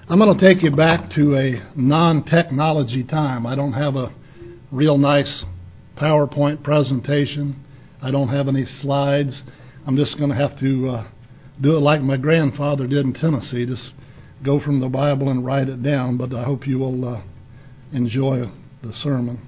I'm going to take you back to a non-technology time. I don't have a real nice PowerPoint presentation. I don't have any slides. I'm just going to have to do it like my grandfather did in Tennessee, just go from the Bible and write it down, but I hope you will enjoy the sermon.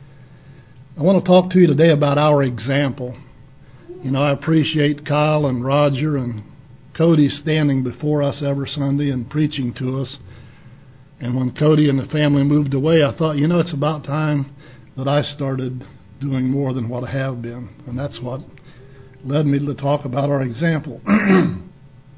I want to talk to you today about our example. You know, I appreciate Kyle and Roger and Cody standing before us every Sunday and preaching to us. And when Cody and the family moved away, I thought, you know, it's about time that I started doing more than what I have been. And that's what led me to talk about our example. 1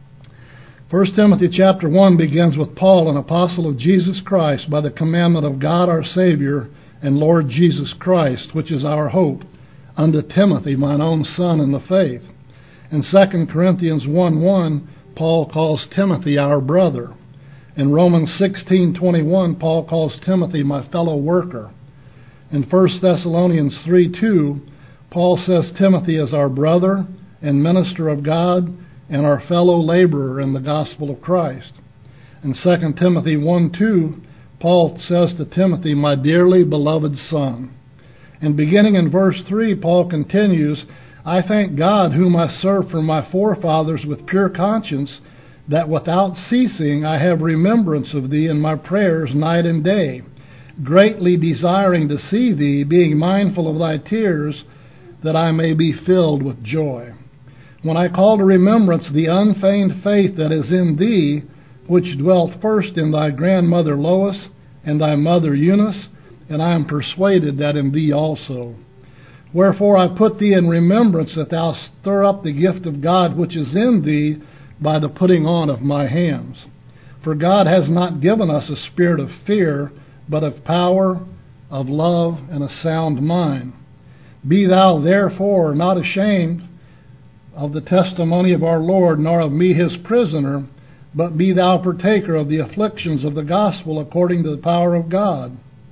Timothy chapter 1 begins with Paul, an apostle of Jesus Christ, by the commandment of God our Savior and Lord Jesus Christ, which is our hope, unto Timothy, mine own son in the faith. In 2 Corinthians 1:1, Paul calls Timothy our brother. In Romans 16:21, Paul calls Timothy my fellow worker. In 1 Thessalonians 3:2, Paul says Timothy is our brother and minister of God and our fellow laborer in the gospel of Christ. In 2 Timothy 1:2, Paul says to Timothy, my dearly beloved son. And beginning in verse 3, Paul continues, I thank God whom I serve from my forefathers with pure conscience, that without ceasing I have remembrance of thee in my prayers night and day, greatly desiring to see thee, being mindful of thy tears, that I may be filled with joy. When I call to remembrance the unfeigned faith that is in thee, which dwelt first in thy grandmother Lois and thy mother Eunice, and I am persuaded that in thee also. Wherefore I put thee in remembrance that thou stir up the gift of God which is in thee by the putting on of my hands. For God has not given us a spirit of fear, but of power, of love, and a sound mind. Be thou therefore not ashamed of the testimony of our Lord, nor of me his prisoner, but be thou partaker of the afflictions of the gospel according to the power of God.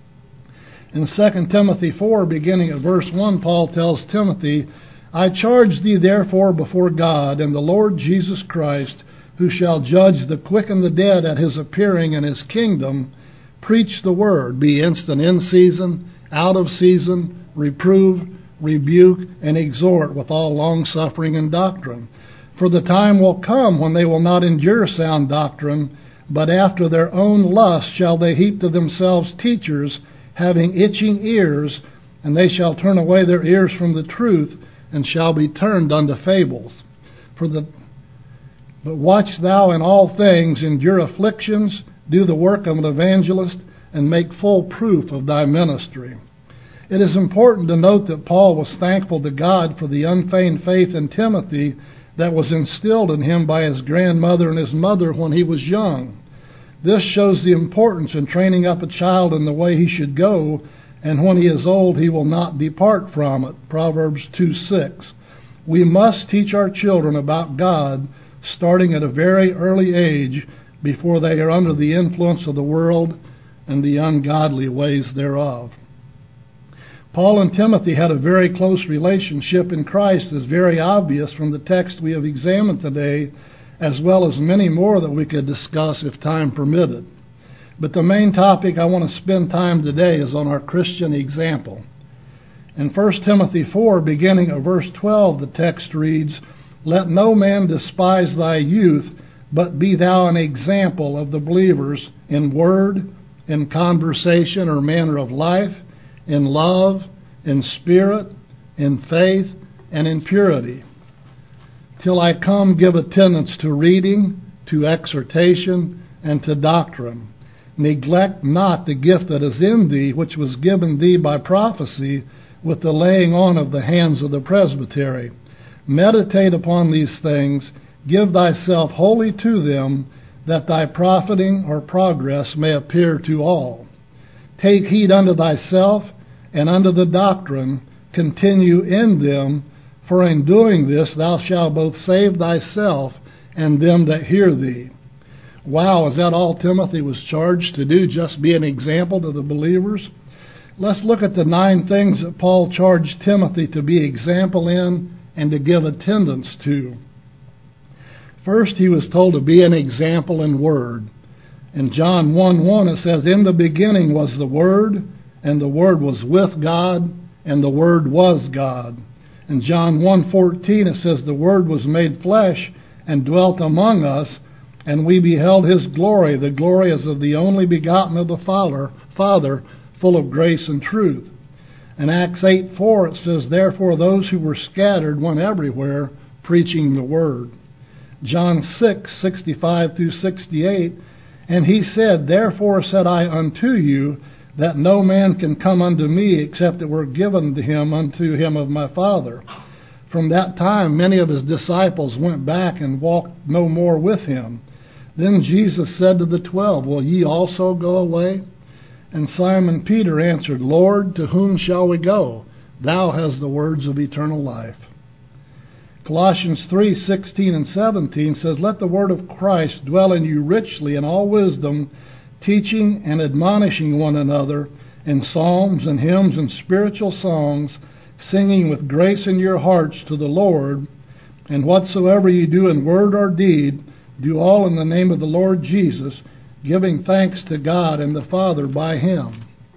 In 2 Timothy 4, beginning at verse 1, Paul tells Timothy, I charge thee therefore before God and the Lord Jesus Christ, who shall judge the quick and the dead at his appearing in his kingdom, preach the word, be instant in season, out of season, reprove, rebuke, and exhort with all longsuffering and doctrine. For the time will come when they will not endure sound doctrine, but after their own lust shall they heap to themselves teachers, having itching ears, and they shall turn away their ears from the truth, and shall be turned unto fables. But watch thou in all things, endure afflictions, do the work of an evangelist, and make full proof of thy ministry. It is important to note that Paul was thankful to God for the unfeigned faith in Timothy that was instilled in him by his grandmother and his mother when he was young. This shows the importance in training up a child in the way he should go, and when he is old he will not depart from it. Proverbs 2:6. We must teach our children about God starting at a very early age before they are under the influence of the world and the ungodly ways thereof. Paul and Timothy had a very close relationship in Christ, as very obvious from the text we have examined today, as well as many more that we could discuss if time permitted. But the main topic I want to spend time today is on our Christian example. In 1 Timothy 4, beginning at verse 12, the text reads, Let no man despise thy youth, but be thou an example of the believers in word, in conversation or manner of life, in love, in spirit, in faith, and in purity. Till I come, give attendance to reading, to exhortation, and to doctrine. Neglect not the gift that is in thee, which was given thee by prophecy, with the laying on of the hands of the presbytery. Meditate upon these things, give thyself wholly to them, that thy profiting or progress may appear to all. Take heed unto thyself, and unto the doctrine, continue in them, for in doing this thou shalt both save thyself and them that hear thee. Wow, is that all Timothy was charged to do, just be an example to the believers? Let's look at the 9 things that Paul charged Timothy to be example in and to give attendance to. First, he was told to be an example in word. In John 1:1 it says, "In the beginning was the Word, and the Word was with God, and the Word was God." In John 1:14 it says, "The Word was made flesh and dwelt among us, and we beheld His glory. The glory as of the only begotten of the Father, full of grace and truth." In Acts 8:4 it says, "Therefore those who were scattered went everywhere, preaching the Word." John 6:65-68, "And he said, Therefore said I unto you, that no man can come unto me, except it were given to him unto him of my Father." From that time many of his disciples went back and walked no more with him. Then Jesus said to the 12, "Will ye also go away?" And Simon Peter answered, "Lord, to whom shall we go? Thou hast the words of eternal life." Colossians 3:16 and 17 says, "Let the word of Christ dwell in you richly in all wisdom, teaching and admonishing one another in psalms and hymns and spiritual songs, singing with grace in your hearts to the Lord. And whatsoever ye do in word or deed, do all in the name of the Lord Jesus, giving thanks to God and the Father by Him."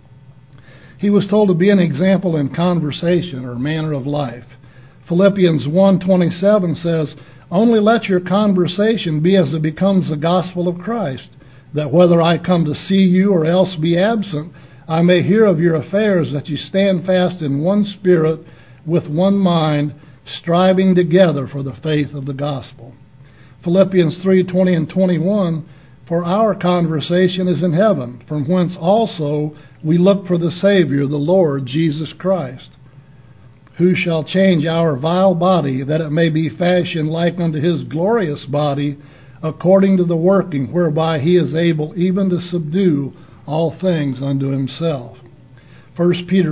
He was told to be an example in conversation or manner of life. Philippians 1:27 says, "Only let your conversation be as it becomes the gospel of Christ, that whether I come to see you or else be absent, I may hear of your affairs, that you stand fast in one spirit, with one mind, striving together for the faith of the gospel." Philippians 3:20 and 21, "For our conversation is in heaven, from whence also we look for the Savior, the Lord Jesus Christ, who shall change our vile body, that it may be fashioned like unto his glorious body, according to the working whereby he is able even to subdue all things unto himself." 1 Peter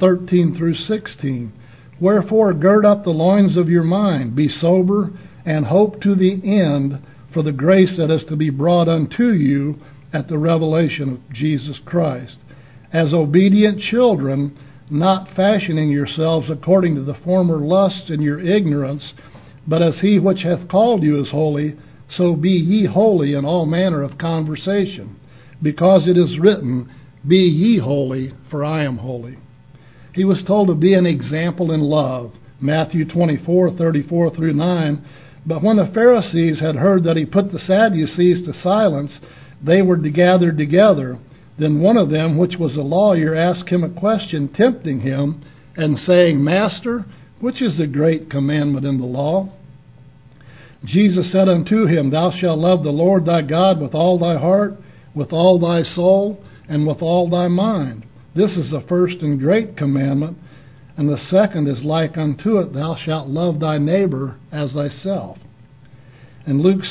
1:13-16, "Wherefore gird up the loins of your mind, be sober, and hope to the end for the grace that is to be brought unto you at the revelation of Jesus Christ. As obedient children, not fashioning yourselves according to the former lusts in your ignorance, but as he which hath called you is holy, so be ye holy in all manner of conversation, because it is written, Be ye holy, for I am holy." He was told to be an example in love. Matthew 24:34-9, "But when the Pharisees had heard that he put the Sadducees to silence, they were gathered together. Then one of them, which was a lawyer, asked him a question, tempting him, and saying, Master, which is the great commandment in the law? Jesus said unto him, Thou shalt love the Lord thy God with all thy heart, with all thy soul, and with all thy mind. This is the first and great commandment, and the second is like unto it, Thou shalt love thy neighbor as thyself." In Luke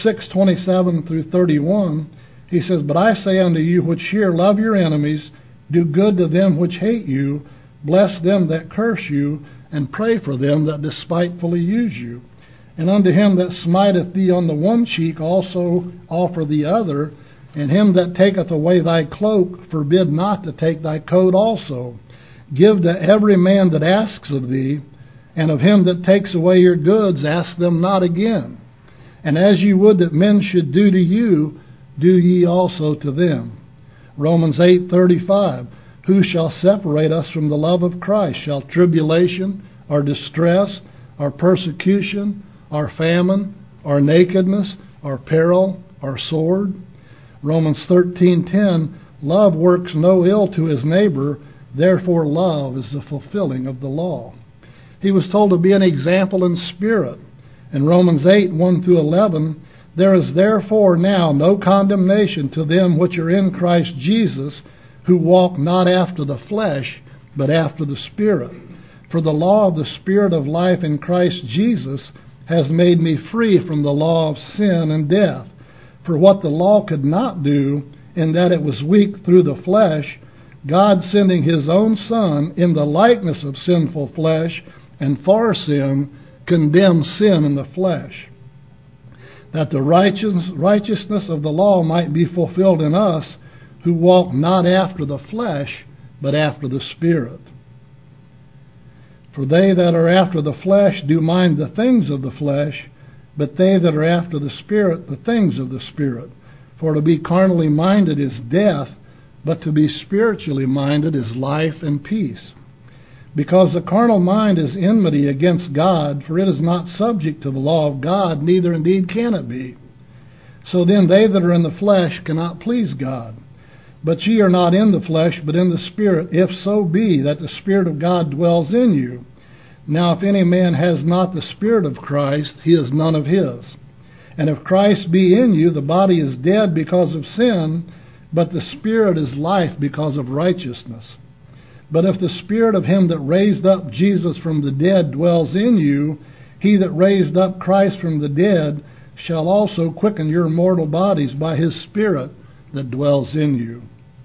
6:27-31, he says, "But I say unto you which hear, love your enemies, do good to them which hate you, bless them that curse you, and pray for them that despitefully use you. And unto him that smiteth thee on the one cheek also offer the other, and him that taketh away thy cloak forbid not to take thy coat also. Give to every man that asks of thee, and of him that takes away your goods ask them not again. And as ye would that men should do to you, do ye also to them." Romans 8:35, "Who shall separate us from the love of Christ? Shall tribulation, or distress, or persecution, or famine, or nakedness, or peril, or sword?" Romans 13:10, "Love works no ill to his neighbor, therefore love is the fulfilling of the law." He was told to be an example in spirit. In Romans 8:1-11, "There is therefore now no condemnation to them which are in Christ Jesus, who walk not after the flesh, but after the Spirit. For the law of the Spirit of life in Christ Jesus has made me free from the law of sin and death. For what the law could not do, in that it was weak through the flesh, God sending his own Son in the likeness of sinful flesh, and for sin, condemned sin in the flesh, that the righteousness of the law might be fulfilled in us, who walk not after the flesh, but after the Spirit. For they that are after the flesh do mind the things of the flesh, but they that are after the Spirit, the things of the Spirit. For to be carnally minded is death, but to be spiritually minded is life and peace. Because the carnal mind is enmity against God, for it is not subject to the law of God, neither indeed can it be. So then they that are in the flesh cannot please God. But ye are not in the flesh, but in the Spirit, if so be that the Spirit of God dwells in you. Now if any man has not the Spirit of Christ, he is none of his. And if Christ be in you, the body is dead because of sin, but the Spirit is life because of righteousness. But if the Spirit of him that raised up Jesus from the dead dwells in you, he that raised up Christ from the dead shall also quicken your mortal bodies by his Spirit that dwells in you.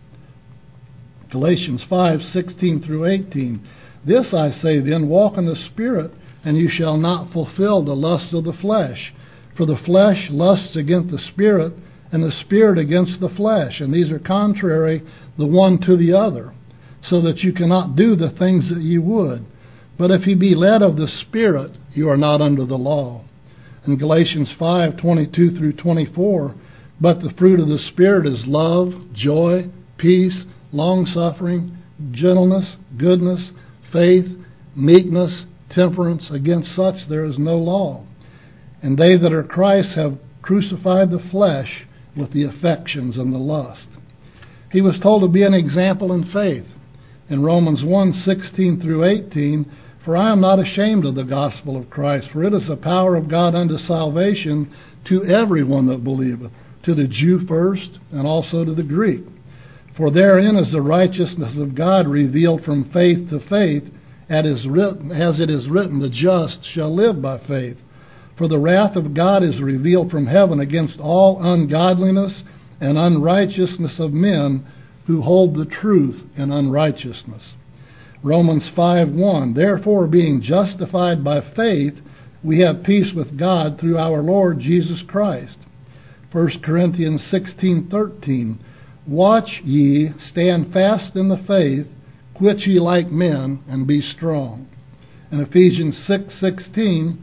Galatians 5:16 through 18. This I say then, walk in the Spirit, and you shall not fulfill the lust of the flesh. For the flesh lusts against the Spirit, and the Spirit against the flesh, and these are contrary the one to the other, so that you cannot do the things that you would. But if you be led of the Spirit, you are not under the law. In Galatians 5:22 through 24, but the fruit of the Spirit is love, joy, peace, long-suffering, gentleness, goodness, faith, meekness, temperance. Against such there is no law. And they that are Christ have crucified the flesh with the affections and the lust. He was told to be an example in faith. In Romans 1:16 through 18, for I am not ashamed of the gospel of Christ, for it is the power of God unto salvation to everyone that believeth, to the Jew first, and also to the Greek. For therein is the righteousness of God revealed from faith to faith, as it is written, the just shall live by faith. For the wrath of God is revealed from heaven against all ungodliness and unrighteousness of men who hold the truth in unrighteousness. Romans 5:1, therefore being justified by faith, we have peace with God through our Lord Jesus Christ. 1 Corinthians 16:13, watch ye, stand fast in the faith, quit ye like men, and be strong. And Ephesians 6:16,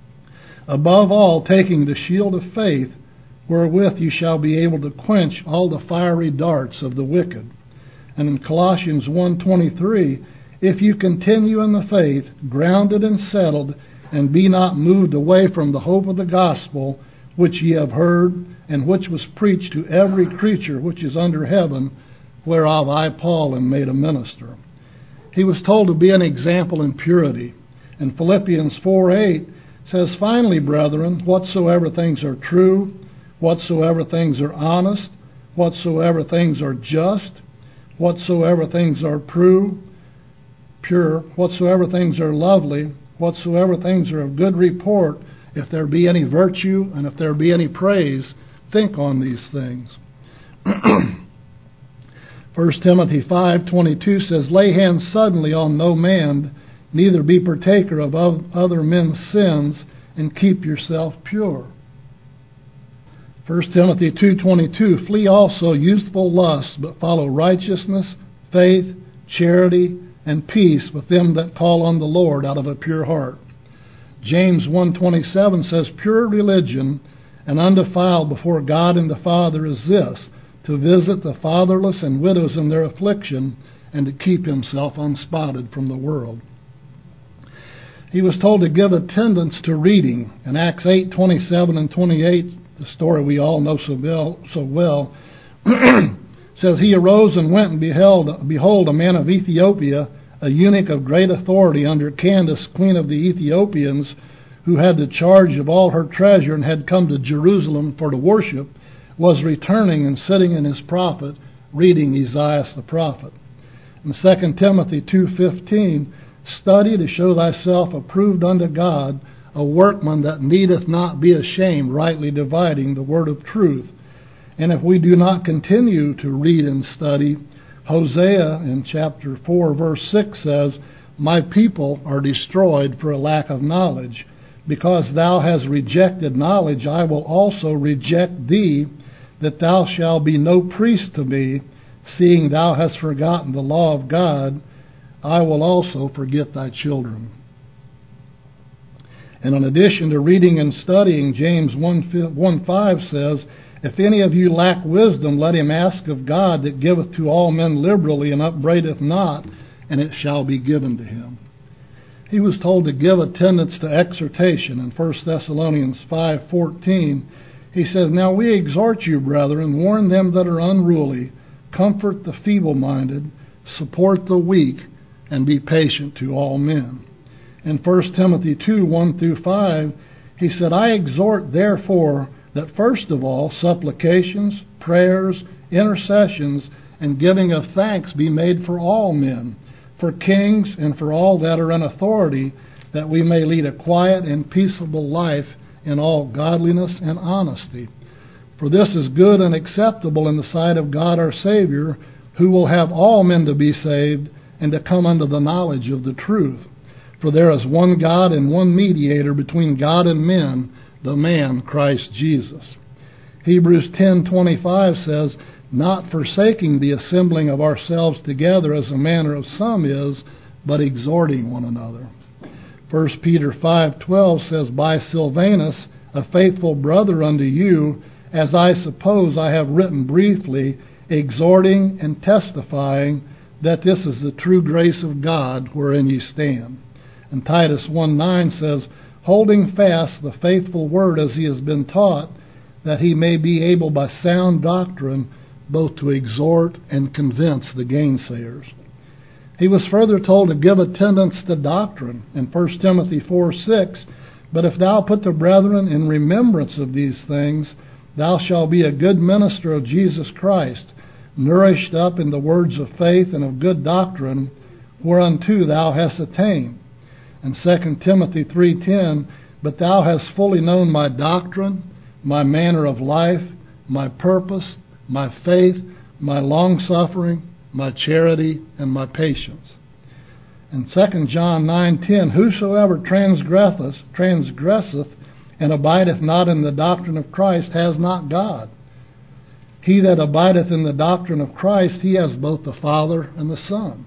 above all, taking the shield of faith, wherewith you shall be able to quench all the fiery darts of the wicked. And in Colossians 1:23, if you continue in the faith, grounded and settled, and be not moved away from the hope of the gospel, which ye have heard, and which was preached to every creature which is under heaven, whereof I, Paul, am made a minister. He was told to be an example in purity. And Philippians 4:8 says, finally, brethren, whatsoever things are true, whatsoever things are honest, whatsoever things are just, whatsoever things are pure, whatsoever things are lovely, whatsoever things are of good report, if there be any virtue and if there be any praise, think on these things. 1 Timothy 5:22 says, lay hands suddenly on no man, neither be partaker of other men's sins, and keep yourself pure. 1 Timothy 2:22, flee also youthful lusts, but follow righteousness, faith, charity, and peace with them that call on the Lord out of a pure heart. James 1:27 says, pure religion and undefiled before God and the Father is this, to visit the fatherless and widows in their affliction, and to keep himself unspotted from the world. He was told to give attendance to reading. In Acts 8:27 and 28, the story we all know so well, says, he arose and went and behold, a man of Ethiopia, a eunuch of great authority under Candace, queen of the Ethiopians, who had the charge of all her treasure and had come to Jerusalem for to worship, was returning and sitting in his prophet, reading Esaias the prophet. In 2 Timothy 2:15, study to show thyself approved unto God, a workman that needeth not be ashamed, rightly dividing the word of truth. And if we do not continue to read and study, Hosea in chapter 4 verse 6 says, my people are destroyed for a lack of knowledge. Because thou hast rejected knowledge, I will also reject thee, that thou shalt be no priest to me, seeing thou hast forgotten the law of God, I will also forget thy children. And in addition to reading and studying, James 1:5 says, If any of you lack wisdom, let him ask of God that giveth to all men liberally and upbraideth not, and it shall be given to him. He was told to give attendance to exhortation in 1 Thessalonians 5:14. He says, Now we exhort you, brethren, warn them that are unruly, comfort the feeble-minded, support the weak, and be patient to all men. In 1 Timothy 2:1-5, he said, I exhort therefore that first of all supplications, prayers, intercessions, and giving of thanks be made for all men, for kings and for all that are in authority, that we may lead a quiet and peaceable life in all godliness and honesty. For this is good and acceptable in the sight of God our Savior, who will have all men to be saved and to come unto the knowledge of the truth. For there is one God and one mediator between God and men, the man Christ Jesus. Hebrews 10:25 says, Not forsaking the assembling of ourselves together as the manner of some is, but exhorting one another. 1 Peter 5:12 says, By Silvanus, a faithful brother unto you, as I suppose I have written briefly, exhorting and testifying that this is the true grace of God wherein ye stand. And Titus 1:9 says, Holding fast the faithful word as he has been taught, that he may be able by sound doctrine both to exhort and convince the gainsayers. He was further told to give attendance to doctrine in 1 Timothy 4:6, But if thou put the brethren in remembrance of these things, thou shalt be a good minister of Jesus Christ, nourished up in the words of faith and of good doctrine, whereunto thou hast attained. And 2 Timothy 3:10, But thou hast fully known my doctrine, my manner of life, my purpose, my faith, my long-suffering, my charity, and my patience. And 2 John 9:10, Whosoever transgresseth and abideth not in the doctrine of Christ has not God. He that abideth in the doctrine of Christ, he has both the Father and the Son.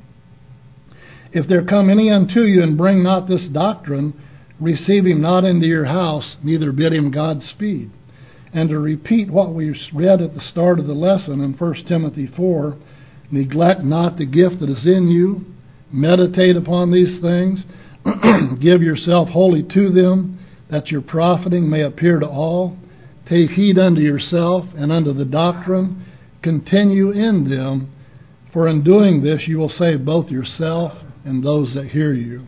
If there come any unto you and bring not this doctrine, receive him not into your house, neither bid him Godspeed. And to repeat what we read at the start of the lesson in 1 Timothy 4, neglect not the gift that is in you, meditate upon these things, give yourself wholly to them, that your profiting may appear to all. Take heed unto yourself and unto the doctrine, continue in them, for in doing this you will save both yourself and those that hear you.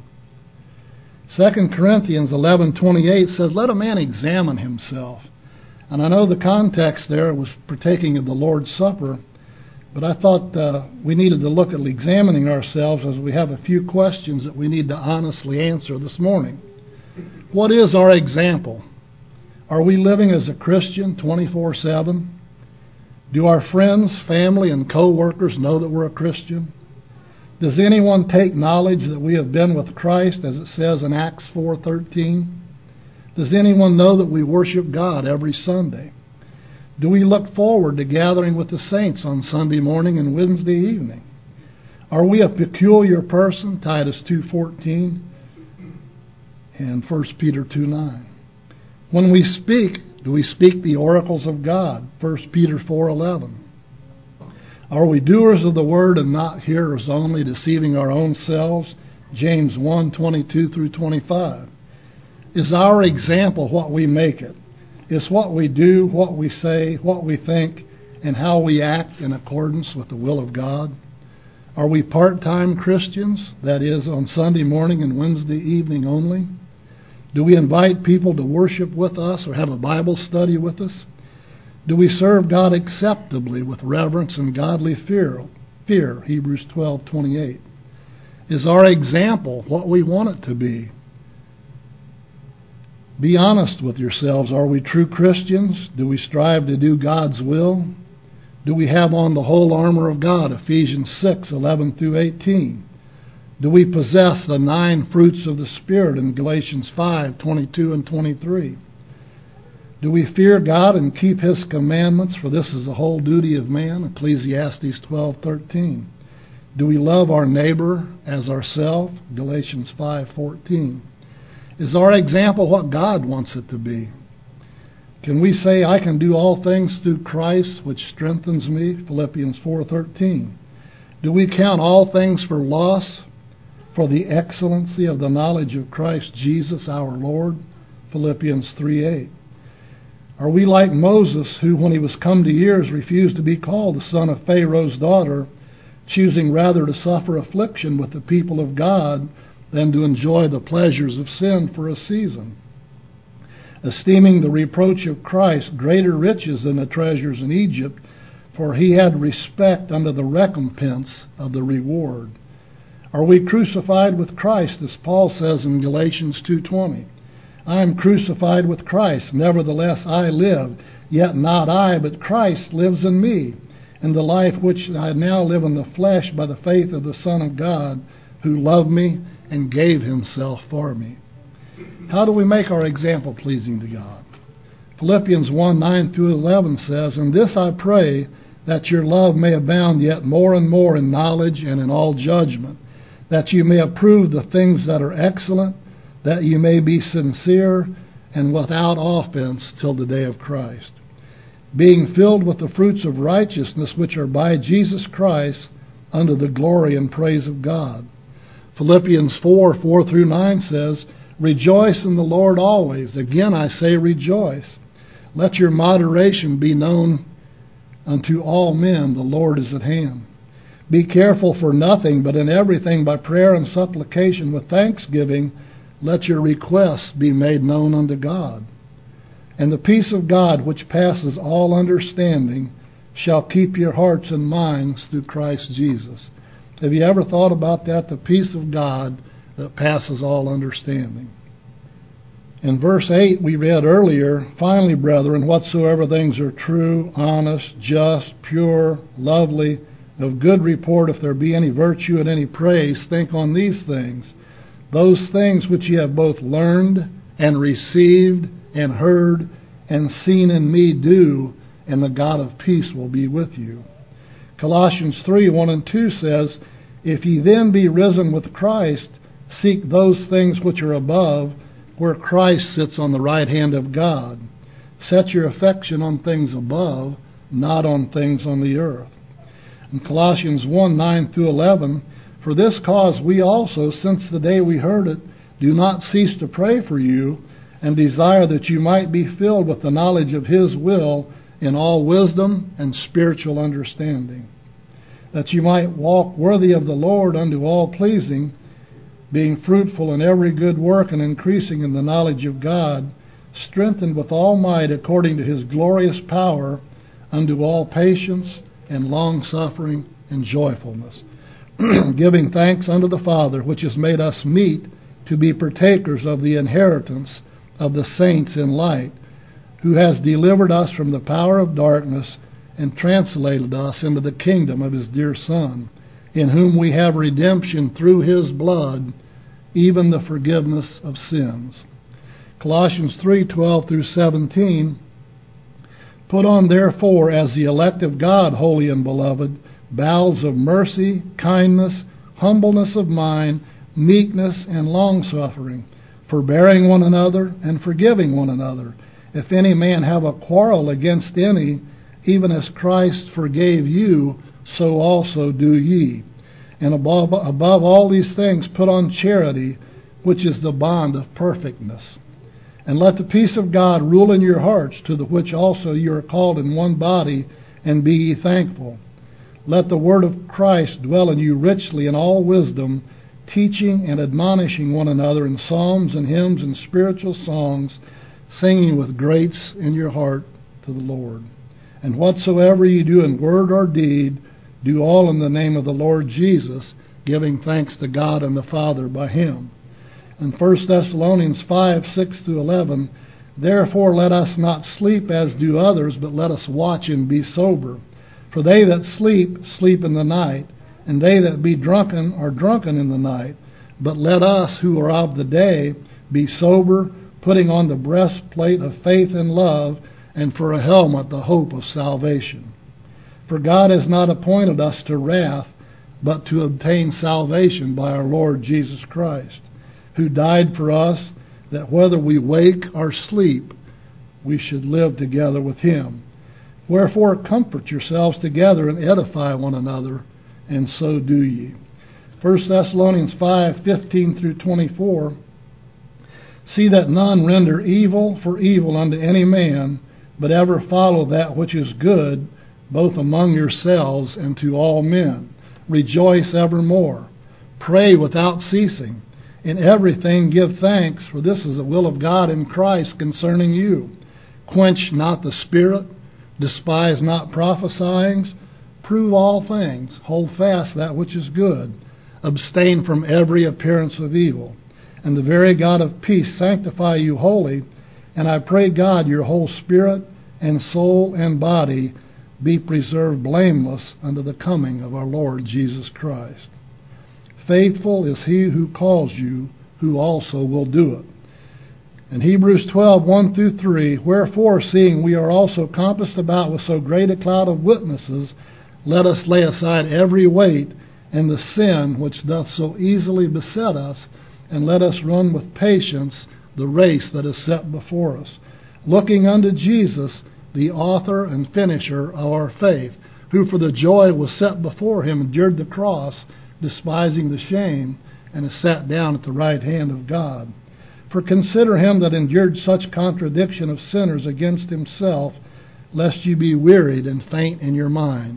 2 Corinthians 11:28 says, Let a man examine himself. And I know the context there was partaking of the Lord's Supper, but I thought we needed to look at examining ourselves, as we have a few questions that we need to honestly answer this morning. What is our example? Are we living as a Christian 24/7? Do our friends, family, and co-workers know that we're a Christian? Does anyone take knowledge that we have been with Christ, as it says in Acts 4:13? Does anyone know that we worship God every Sunday? Do we look forward to gathering with the saints on Sunday morning and Wednesday evening? Are we a peculiar person? Titus 2:14 and 1 Peter 2:9. When we speak, do we speak the oracles of God? 1 Peter 4:11. Are we doers of the word and not hearers only, deceiving our own selves? James 1:22-25. Is our example what we make it? Is what we do, what we say, what we think, and how we act in accordance with the will of God? Are we part-time Christians, that is, on Sunday morning and Wednesday evening only? Do we invite people to worship with us or have a Bible study with us? Do we serve God acceptably with reverence and godly fear? Hebrews 12:28. Is our example what we want it to be? Be honest with yourselves. Are we true Christians? Do we strive to do God's will? Do we have on the whole armor of God? Ephesians 6:11-18. Do we possess the 9 fruits of the Spirit in Galatians 5:22-23? Do we fear God and keep His commandments? For this is the whole duty of man. Ecclesiastes 12:13. Do we love our neighbor as ourselves? Galatians 5:14. Is our example what God wants it to be? Can we say, I can do all things through Christ, which strengthens me? Philippians 4:13. Do we count all things for loss for the excellency of the knowledge of Christ Jesus our Lord? Philippians 3:8. Are we like Moses, who, when he was come to years, refused to be called the son of Pharaoh's daughter, choosing rather to suffer affliction with the people of God than to enjoy the pleasures of sin for a season, esteeming the reproach of Christ greater riches than the treasures in Egypt, for he had respect unto the recompense of the reward? Are we crucified with Christ, as Paul says in Galatians 2:20? I am crucified with Christ, nevertheless I live, yet not I, but Christ lives in me. And the life which I now live in the flesh by the faith of the Son of God, who loved me and gave himself for me. How do we make our example pleasing to God? Philippians 1:9-11 says, And this I pray, that your love may abound yet more and more in knowledge and in all judgment, that you may approve the things that are excellent, that you may be sincere and without offense till the day of Christ, being filled with the fruits of righteousness which are by Jesus Christ unto the glory and praise of God. Philippians 4:4-9 says, Rejoice in the Lord always. Again I say rejoice. Let your moderation be known unto all men. The Lord is at hand. Be careful for nothing, but in everything by prayer and supplication with thanksgiving, let your requests be made known unto God. And the peace of God, which passes all understanding, shall keep your hearts and minds through Christ Jesus. Have you ever thought about that? The peace of God that passes all understanding. In verse 8 we read earlier, Finally, brethren, whatsoever things are true, honest, just, pure, lovely, of good report, if there be any virtue and any praise, think on these things. Those things which ye have both learned and received and heard and seen in me do, and the God of peace will be with you. Colossians 3:1-2 says, If ye then be risen with Christ, seek those things which are above, where Christ sits on the right hand of God. Set your affection on things above, not on things on the earth. In Colossians 1:9-11, For this cause we also, since the day we heard it, do not cease to pray for you, and desire that you might be filled with the knowledge of his will in all wisdom and spiritual understanding, that you might walk worthy of the Lord unto all pleasing, being fruitful in every good work and increasing in the knowledge of God, strengthened with all might according to his glorious power, unto all patience and long-suffering and joyfulness, giving thanks unto the Father, which has made us meet to be partakers of the inheritance of the saints in light, who has delivered us from the power of darkness and translated us into the kingdom of his dear Son, in whom we have redemption through his blood, even the forgiveness of sins. Colossians 3:12-17, Put on therefore, as the elect of God, holy and beloved, bowels of mercy, kindness, humbleness of mind, meekness, and long-suffering, forbearing one another and forgiving one another. If any man have a quarrel against any, even as Christ forgave you, so also do ye. And above all these things put on charity, which is the bond of perfectness. And let the peace of God rule in your hearts, to the which also you are called in one body, and be ye thankful. Let the word of Christ dwell in you richly in all wisdom, teaching and admonishing one another in psalms and hymns and spiritual songs, singing with grace in your heart to the Lord. And whatsoever ye do in word or deed, do all in the name of the Lord Jesus, giving thanks to God and the Father by him. In 1 Thessalonians 5:6-11, Therefore let us not sleep as do others, but let us watch and be sober. For they that sleep, sleep in the night, and they that be drunken are drunken in the night. But let us, who are of the day, be sober, putting on the breastplate of faith and love, and for a helmet the hope of salvation. For God has not appointed us to wrath, but to obtain salvation by our Lord Jesus Christ, who died for us, that whether we wake or sleep, we should live together with him. Wherefore comfort yourselves together and edify one another, and so do ye. 1 Thessalonians 5:15 through 24. See that none render evil for evil unto any man, but ever follow that which is good, both among yourselves and to all men. Rejoice evermore. Pray without ceasing. In everything give thanks, for this is the will of God in Christ concerning you. Quench not the spirit, despise not prophesying, prove all things, hold fast that which is good, abstain from every appearance of evil. And the very God of peace sanctify you wholly, and I pray God your whole spirit and soul and body be preserved blameless unto the coming of our Lord Jesus Christ. Faithful is he who calls you, who also will do it. In Hebrews 12:1 through 3, wherefore, seeing we are also compassed about with so great a cloud of witnesses, let us lay aside every weight and the sin which doth so easily beset us, and let us run with patience the race that is set before us, looking unto Jesus, the author and finisher of our faith, who for the joy was set before him endured the cross, despising the shame, and is sat down at the right hand of God. For consider him that endured such contradiction of sinners against himself, lest you be wearied and faint in your minds.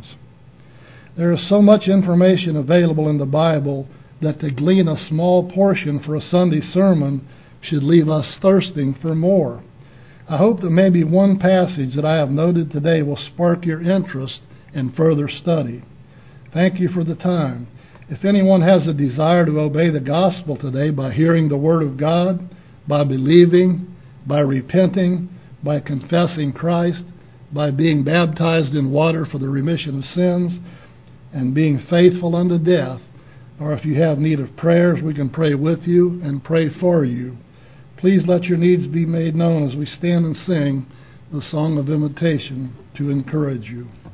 There is so much information available in the Bible that to glean a small portion for a Sunday sermon should leave us thirsting for more. I hope that maybe one passage that I have noted today will spark your interest in further study. Thank you for the time. If anyone has a desire to obey the gospel today by hearing the Word of God, by believing, by repenting, by confessing Christ, by being baptized in water for the remission of sins, and being faithful unto death, or if you have need of prayers, we can pray with you and pray for you. Please let your needs be made known as we stand and sing the song of invitation to encourage you.